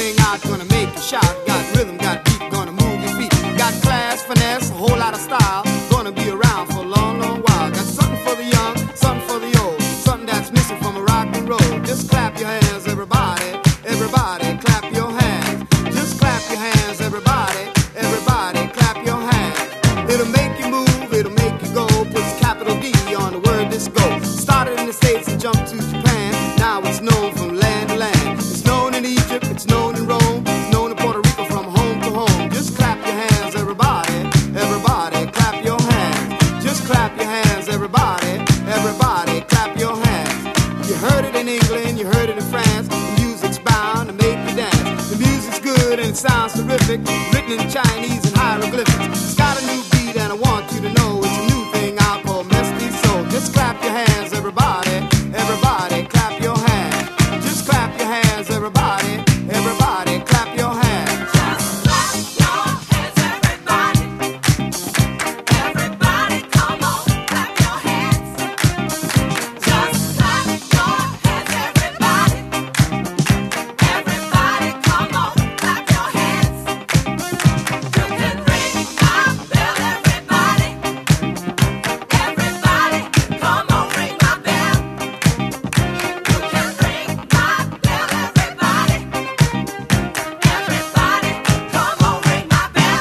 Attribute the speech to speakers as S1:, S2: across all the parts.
S1: thing out gonna make you shout. Got rhythm, got beat, gonna move your feet. Got class, finesse, a whole lot of style. Gonna be around for a long, long while. Got something for the young, something for the old. Something that's missing from a rock and roll. Just clap your hands, everybody. Everybody, clap your hands. Just clap your hands, everybody. Everybody, clap your hands. It'll make you move, it'll make you go. Puts capital D on the word disco. Started in the States and jumped to Japan. Now it's known from land to land. It's known in Egypt, it's known in Rome. It's known in Puerto Rico from home to home. Just clap your hands, everybody. Everybody, clap your hands. Just clap your hands, everybody. Everybody, clap your hands. You heard it in England, you heard it in France. The music's bound to make you dance. The music's good and it sounds terrific. Written in Chinese and hieroglyphics. It's got a new beat and I want you to know it's a new thing out called mestizo. Just clap your hands, everybody. Everybody, clap your hands. Just clap your hands, everybody. Everybody, clap your hands.
S2: Just clap your hands, everybody. Everybody, come on, clap your hands. Just clap your hands, everybody. Everybody, come on, clap your hands. You can ring my bell, everybody. Everybody, come on, ring my bell. You can ring my bell, everybody. Everybody, come on, ring my bell.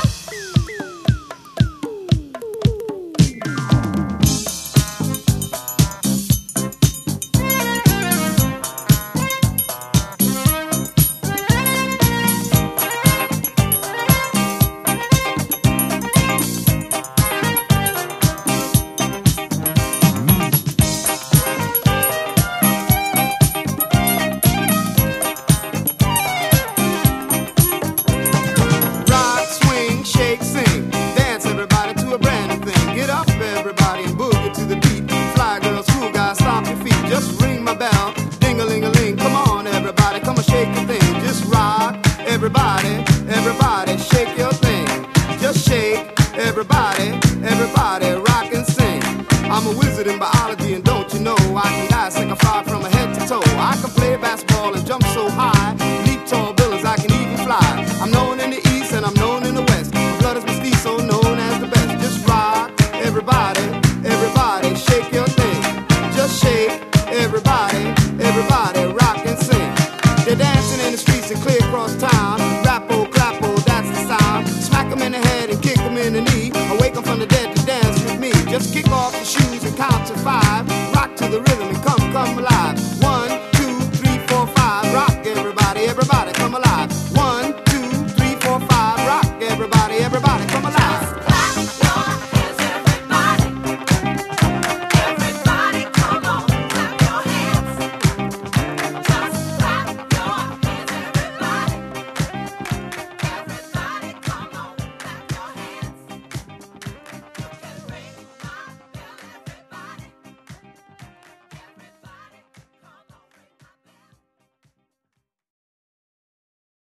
S1: Rock, swing, shake, sing. Dance, everybody, to a brand new thing. Get up, everybody, and boogie to the beat. Fly girls, cool guys, stomp your feet. Just ring my bell, ding-a-ling-a-ling. Come on, everybody, come on, shake your thing. Just rock, everybody, everybody, shake your thing. Just shake, everybody, everybody, rock and sing. I'm a wizard in biology, and don't you know I can dissect a frog from a head to toe. I can play basketball and jump so high, leap tall buildings, I can even fly. I'm known in the East and I'm known in the West. My blood is mestizo, known as the best. Just rock, everybody, everybody, shake your thing. Just shake, everybody, everybody, rock and sing. They're dancing in the streets and clear across town. Rappo, clappo, that's the sound. Smack 'em in the head and kick 'em in the knee. Awake 'em from the dead to dance with me. Just kick off the shoes and count to 5. Rock to the rhythm and come alive. 1, 2, 3, 4, 5. Rock, everybody, everybody, come alive.